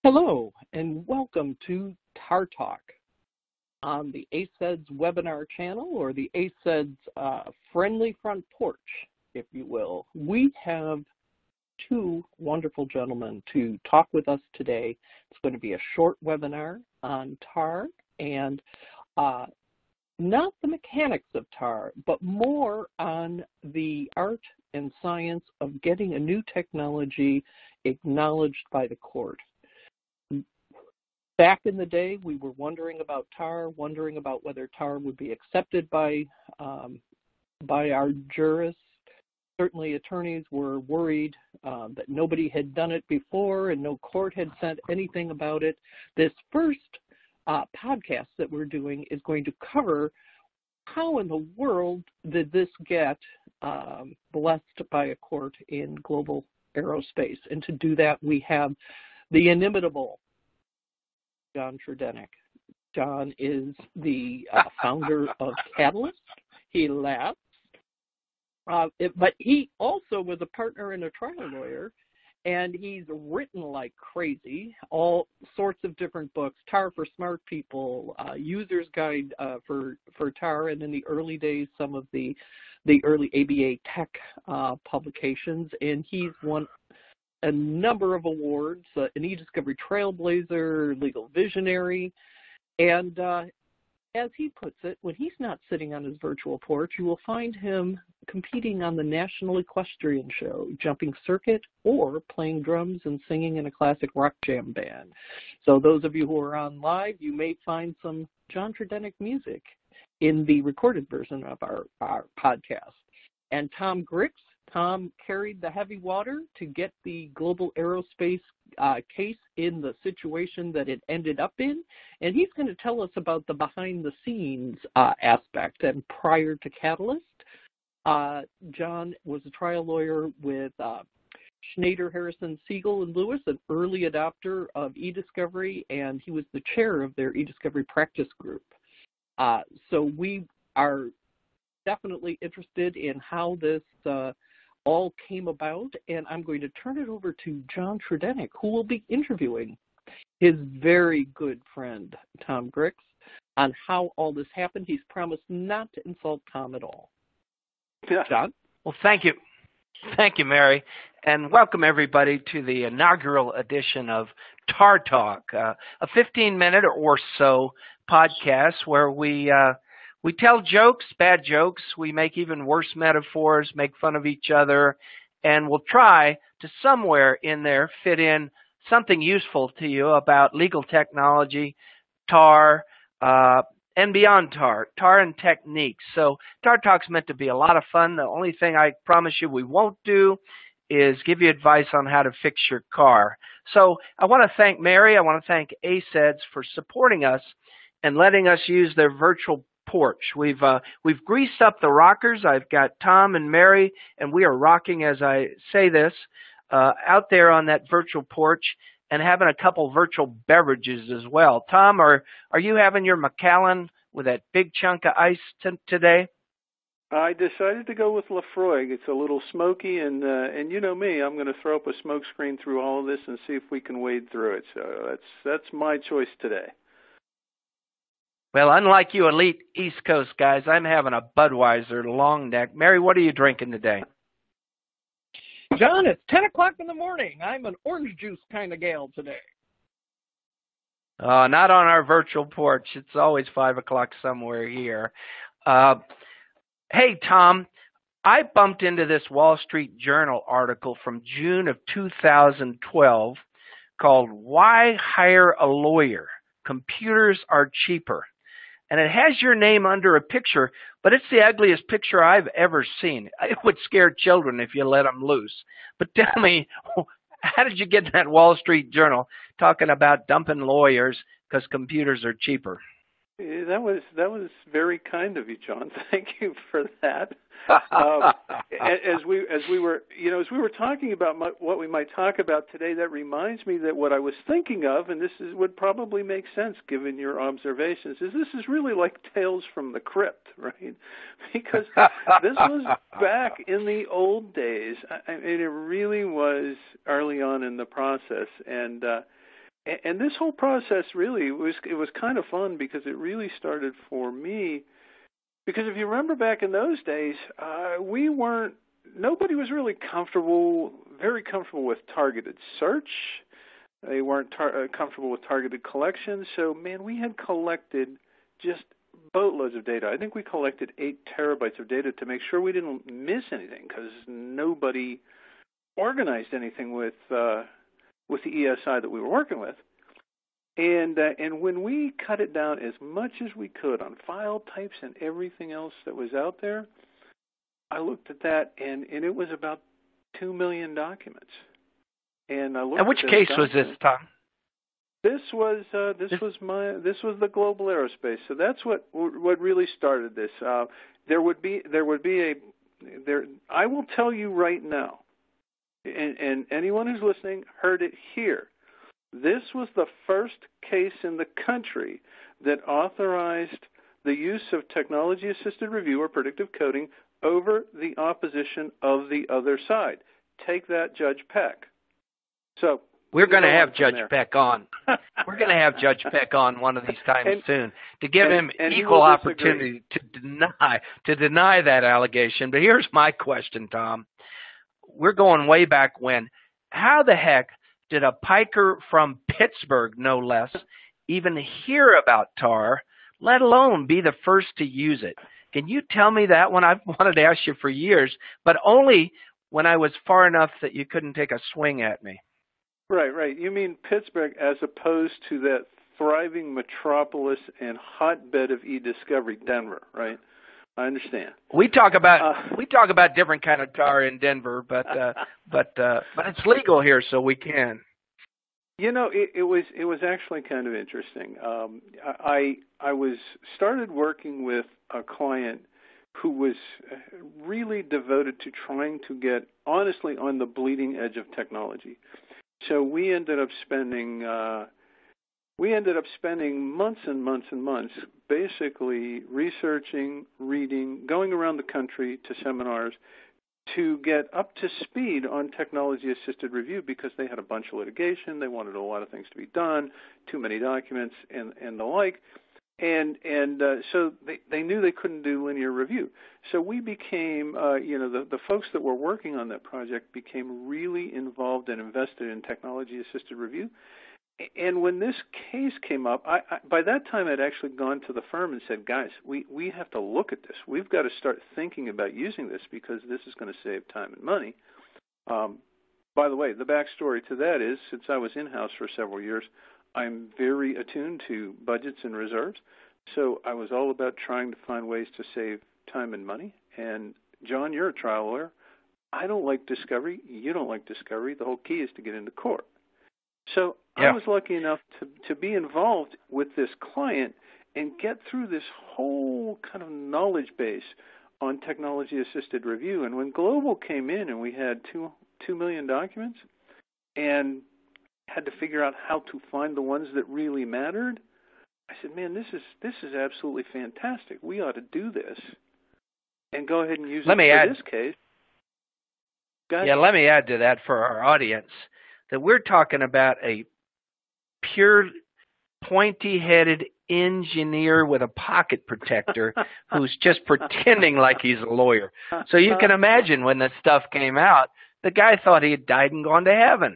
Hello, and welcome to TAR Talk on the ACEDS webinar channel, or the ACEDS friendly front porch, if you will. We have two wonderful gentlemen to talk with us today. It's going to be a short webinar on TAR and not the mechanics of TAR, but more on the art and science of getting a new technology acknowledged by the court. Back in the day, we were wondering about TAR, wondering about whether TAR would be accepted by our jurists. Certainly, attorneys were worried that nobody had done it before and no court had said anything about it. This first podcast that we're doing is going to cover how in the world did this get blessed by a court in global aerospace. And to do that, we have the inimitable John Tredenick. John is the founder of Catalyst. He laughs. But he also was a partner and a trial lawyer, and he's written like crazy, all sorts of different books, TAR for Smart People, User's Guide for TAR, and in the early days, some of the early ABA tech publications, and he's won a number of awards, an e-discovery trailblazer, legal visionary, and as he puts it, when he's not sitting on his virtual porch, you will find him competing on the National Equestrian Show, jumping circuit, or playing drums and singing in a classic rock jam band. So those of you who are on live, you may find some John Tredenick music in the recorded version of our podcast. And Tom Grix, Tom carried the heavy water to get the global aerospace case in the situation that it ended up in, and he's going to tell us about the behind-the-scenes aspect. And prior to Catalyst, John was a trial lawyer with Schneider, Harrison, Siegel, and Lewis, an early adopter of e-discovery, and he was the chair of their e-discovery practice group. So we are definitely interested in how this all came about, and I'm going to turn it over to John Tredenick, who will be interviewing his very good friend, Tom Grix, on how all this happened. He's promised not to insult Tom at all. Yeah. John? Well, thank you. Thank you, Mary, and welcome everybody to the inaugural edition of TAR Talk, a 15-minute or so podcast where we tell jokes, bad jokes. We make even worse metaphors, make fun of each other, and we'll try to somewhere in there fit in something useful to you about legal technology, TAR, and beyond TAR and techniques. So TAR Talk's meant to be a lot of fun. The only thing I promise you we won't do is give you advice on how to fix your car. So I want to thank Mary. I want to thank ACEDS for supporting us and letting us use their virtual porch. We've greased up the rockers. I've got Tom and Mary, and we are rocking as I say this out there on that virtual porch and having a couple virtual beverages as well. Tom, are you having your Macallan with that big chunk of ice today? I decided to go with Lafroig. It's a little smoky, and you know me, I'm going to throw up a smoke screen through all of this and see if we can wade through it. So that's my choice today. Well, unlike you elite East Coast guys, I'm having a Budweiser long neck. Mary, what are you drinking today? John, it's 10 o'clock in the morning. I'm an orange juice kind of gal today. Not on our virtual porch. It's always 5 o'clock somewhere here. Hey, Tom, I bumped into this Wall Street Journal article from June of 2012 called Why Hire a Lawyer? Computers Are Cheaper. And it has your name under a picture, but it's the ugliest picture I've ever seen. It would scare children if you let them loose. But tell me, how did you get in that Wall Street Journal talking about dumping lawyers because computers are cheaper? That was very kind of you, John. Thank you for that. As we were talking about what we might talk about today, that reminds me that what I was thinking of, and would probably make sense given your observations, is this is really like Tales from the Crypt, right? Because this was back in the old days. I mean, it really was early on in the process, and And this whole process really it was kind of fun because it really started for me. Because if you remember back in those days, nobody was really very comfortable with targeted search. They weren't comfortable with targeted collection. So, man, we had collected just boatloads of data. I think we collected 8 terabytes of data to make sure we didn't miss anything because nobody organized anything with the ESI that we were working with. And when we cut it down as much as we could on file types and everything else that was out there, I looked at that, and it was about 2 million documents. And I looked. And which case was this, Tom? This was the Global Aerospace. So that's what really started this. I will tell you right now, and anyone who's listening heard it here. This was the first case in the country that authorized the use of technology-assisted review or predictive coding over the opposition of the other side. Take that, Judge Peck. So we're going to have Judge Peck on. We're going to have Judge Peck on one of these times soon to give him equal opportunity to deny that allegation. But here's my question, Tom. We're going way back when. How the heck did a piker from Pittsburgh, no less, even hear about TAR, let alone be the first to use it? Can you tell me that one? I've wanted to ask you for years, but only when I was far enough that you couldn't take a swing at me. Right. You mean Pittsburgh as opposed to that thriving metropolis and hotbed of e-discovery, Denver, right? I understand. We talk about different kind of TAR in Denver, but it's legal here, so we can. You know, it was actually kind of interesting. I started working with a client who was really devoted to trying to get honestly on the bleeding edge of technology. So we ended up spending months and months and months basically researching, reading, going around the country to seminars to get up to speed on technology-assisted review because they had a bunch of litigation. They wanted a lot of things to be done, too many documents, and the like. And so they knew they couldn't do linear review. So we became, the folks that were working on that project became really involved and invested in technology-assisted review. And when this case came up, by that time I'd actually gone to the firm and said, guys, we have to look at this. We've got to start thinking about using this because this is going to save time and money. By the way, the backstory to that is since I was in-house for several years, I'm very attuned to budgets and reserves. So I was all about trying to find ways to save time and money. And, John, you're a trial lawyer. I don't like discovery. You don't like discovery. The whole key is to get into court. So yeah. I was lucky enough to be involved with this client and get through this whole kind of knowledge base on technology-assisted review. And when Global came in and we had 2 million documents and had to figure out how to find the ones that really mattered, I said, man, this is absolutely fantastic. We ought to do this and go ahead and use it for this case. Yeah, let me add to that for our audience that we're talking about a pure pointy-headed engineer with a pocket protector who's just pretending like he's a lawyer. So you can imagine when this stuff came out, the guy thought he had died and gone to heaven.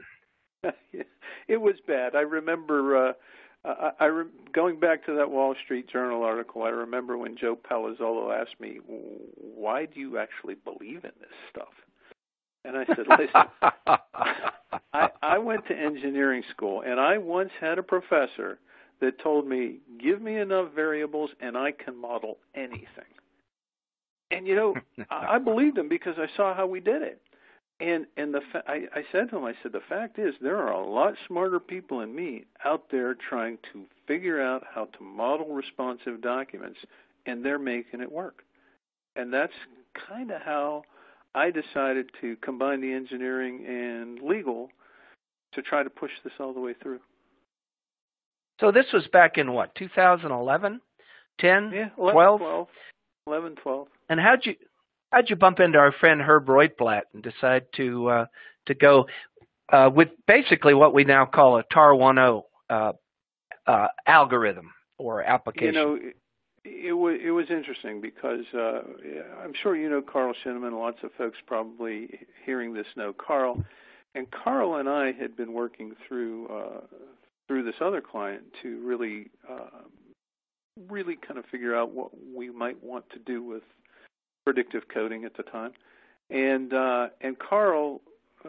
It was bad. I remember going back to that Wall Street Journal article, I remember when Joe Palazzolo asked me, why do you actually believe in this stuff? And I said, listen, I went to engineering school, and I once had a professor that told me, give me enough variables, and I can model anything. And, I believed him because I saw how we did it. And I said to him, the fact is there are a lot smarter people than me out there trying to figure out how to model responsive documents, and they're making it work. And that's kind of how I decided to combine the engineering and legal to try to push this all the way through. So this was back in what, 2011, 10, yeah, 12? 11, 12. And how'd you bump into our friend Herb Reuterblatt and decide to go with basically what we now call a TAR 1.0 algorithm or application? It was interesting because I'm sure you know Carl Shinneman. Lots of folks probably hearing this know Carl. And Carl and I had been working through this other client to really kind of figure out what we might want to do with predictive coding at the time. And Carl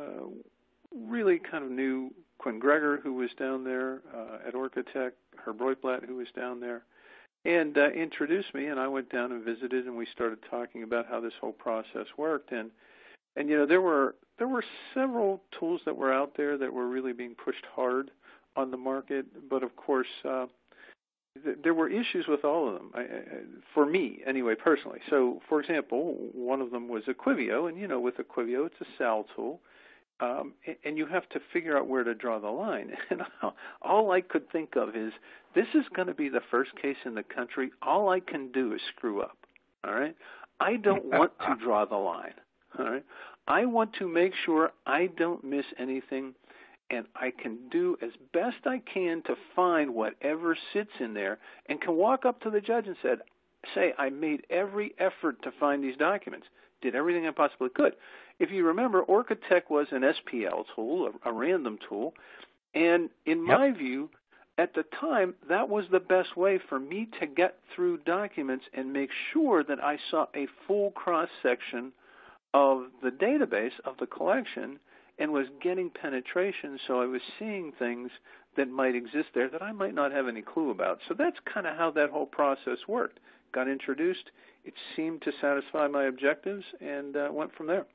really kind of knew Quinn Gregor, who was down there at Orcatech, Herb Roitblatt, who was down there, and introduced me. And I went down and visited, and we started talking about how this whole process worked. And there were several tools that were out there that were really being pushed hard on the market, but of course there were issues with all of them, for me anyway, personally. So, for example, one of them was Equivio, and with Equivio, it's a SAL tool, and you have to figure out where to draw the line. And all I could think of is, this is going to be the first case in the country. All I can do is screw up, all right? I don't want to draw the line, all right? I want to make sure I don't miss anything, and I can do as best I can to find whatever sits in there, and can walk up to the judge and say, I made every effort to find these documents, did everything I possibly could. If you remember, Orcatech was an SPL tool, a random tool, and in my view, at the time, that was the best way for me to get through documents and make sure that I saw a full cross-section of the database, of the collection, and was getting penetration, so I was seeing things that might exist there that I might not have any clue about. So that's kind of how that whole process worked. Got introduced, it seemed to satisfy my objectives, and went from there.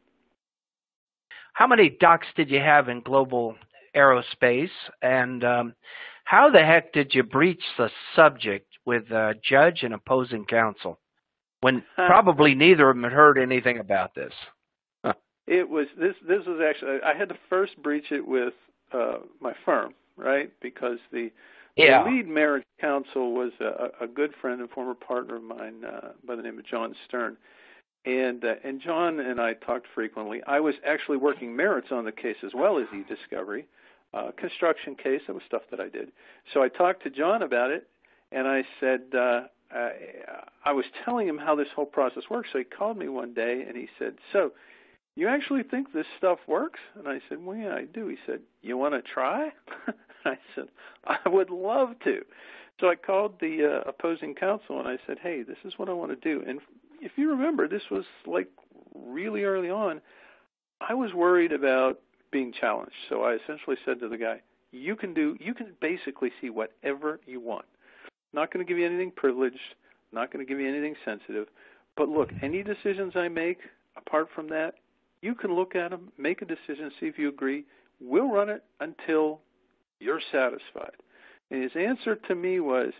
How many docs did you have in global aerospace, and how the heck did you breach the subject with judge and opposing counsel when probably neither of them had heard anything about this? It was this was actually, I had to first breach it with my firm, right? Because the lead marriage counsel was a good friend and former partner of mine by the name of John Stern. And John and I talked frequently. I was actually working merits on the case as well as e-discovery, construction case. That was stuff that I did. So I talked to John about it, and I said, I was telling him how this whole process works. So he called me one day, and he said, so you actually think this stuff works? And I said, well, yeah, I do. He said, you want to try? I said, I would love to. So I called the opposing counsel, and I said, hey, this is what I want to do. And if you remember, this was like really early on. I was worried about being challenged. So I essentially said to the guy, you can basically see whatever you want. Not going to give you anything privileged, not going to give you anything sensitive. But look, any decisions I make, apart from that, you can look at them, make a decision, see if you agree. We'll run it until you're satisfied. And his answer to me was,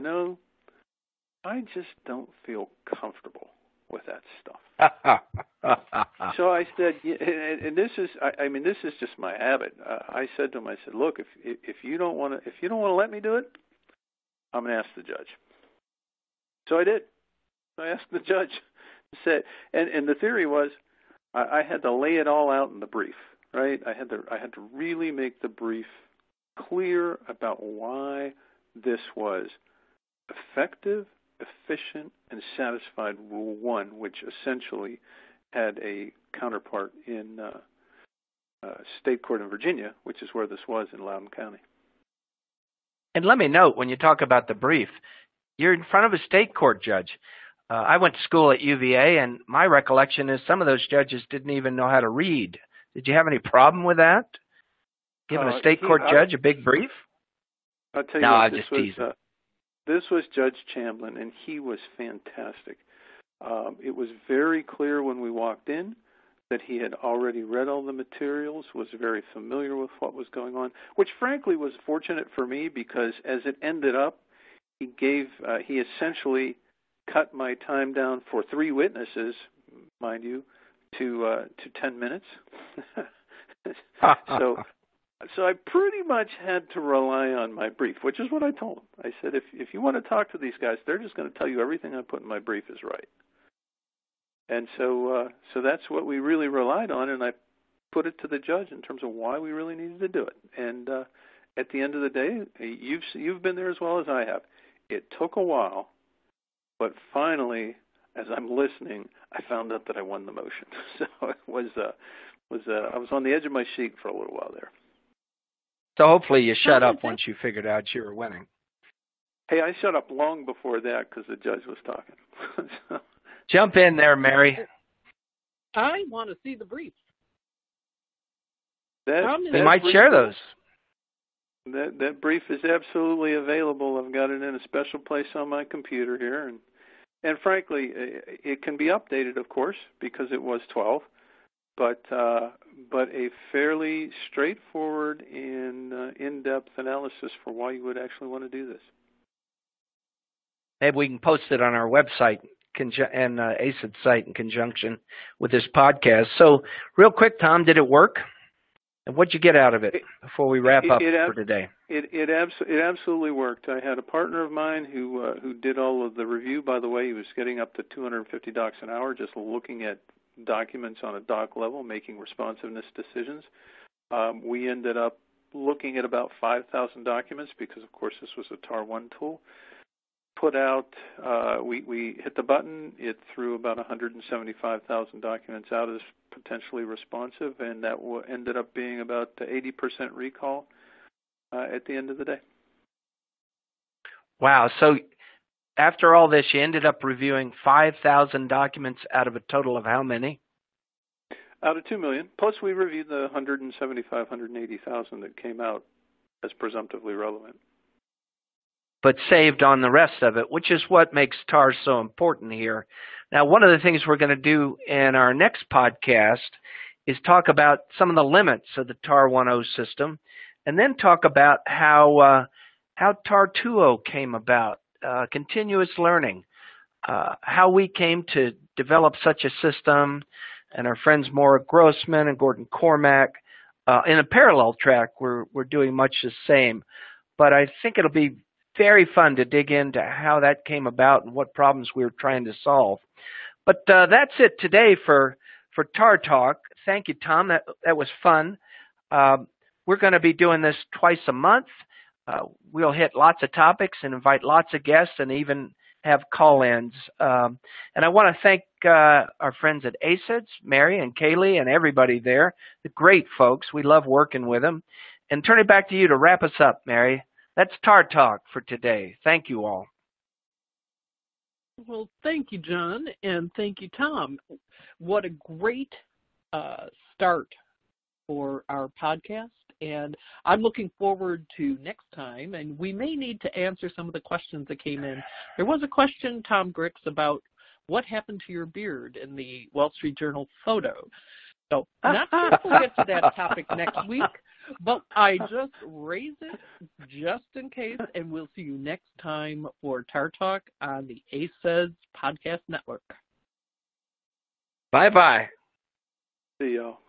I just don't feel comfortable with that stuff. So I said, and this is just my habit. I said to him, I said, look, if you don't want to let me do it, I'm going to ask the judge. So I did. I asked the judge. And the theory was, I had to lay it all out in the brief, right? I had to really make the brief clear about why this was effective, efficient, and satisfied Rule 1, which essentially had a counterpart in state court in Virginia, which is where this was in Loudoun County. And let me note, when you talk about the brief, you're in front of a state court judge. I went to school at UVA, and my recollection is some of those judges didn't even know how to read. Did you have any problem with that? Giving a state court judge a big brief? I'll tell you what, this was Judge Chamblin, and he was fantastic. It was very clear when we walked in that he had already read all the materials, was very familiar with what was going on, which frankly was fortunate for me because as it ended up, he essentially cut my time down for 3 witnesses, mind you, to 10 minutes. So I pretty much had to rely on my brief, which is what I told him. I said, if you want to talk to these guys, they're just going to tell you everything I put in my brief is right. And so that's what we really relied on, and I put it to the judge in terms of why we really needed to do it. And at the end of the day, you've been there as well as I have. It took a while, but finally, as I'm listening, I found out that I won the motion. So it was I was on the edge of my seat for a little while there. So hopefully you shut up once you figured out you were winning. Hey, I shut up long before that because the judge was talking. So. Jump in there, Mary. I want to see the briefs. We might share those. That brief is absolutely available. I've got it in a special place on my computer here, and frankly, it can be updated, of course, because it was 12. But a fairly straightforward and in-depth analysis for why you would actually want to do this. Maybe we can post it on our website and ACID site in conjunction with this podcast. So real quick, Tom, did it work? And what'd you get out of it before we wrap up for today? It absolutely worked. I had a partner of mine who did all of the review. By the way, he was getting up to 250 docs an hour just looking at documents on a doc level, making responsiveness decisions. We ended up looking at about 5,000 documents because, of course, this was a TAR1 tool. Put out, we hit the button. It threw about 175,000 documents out as potentially responsive, and that ended up being about 80% recall at the end of the day. Wow. So after all this, you ended up reviewing 5,000 documents out of a total of how many? Out of 2 million. Plus, we reviewed the 180,000 that came out as presumptively relevant. But saved on the rest of it, which is what makes TAR so important here. Now, one of the things we're going to do in our next podcast is talk about some of the limits of the TAR 1.0 system, and then talk about how TAR 2.0 came about, continuous learning, how we came to develop such a system, and our friends Maura Grossman and Gordon Cormack. In a parallel track, we're doing much the same. But I think it'll be very fun to dig into how that came about and what problems we were trying to solve. But that's it today for TAR Talk. Thank you, Tom. That was fun. We're going to be doing this twice a month. We'll hit lots of topics and invite lots of guests and even have call-ins. And I want to thank our friends at ACIDS, Mary and Kaylee and everybody there. The great folks. We love working with them. And turn it back to you to wrap us up, Mary. That's TAR Talk for today. Thank you all. Well, thank you, John, and thank you, Tom. What a great start for our podcast, and I'm looking forward to next time, and we may need to answer some of the questions that came in. There was a question, Tom Grix, about what happened to your beard in the Wall Street Journal photo. So not sure if we'll get to that topic next week, but I just raised it just in case, and we'll see you next time for TAR Talk on the ACIDS Podcast Network. Bye-bye. See y'all.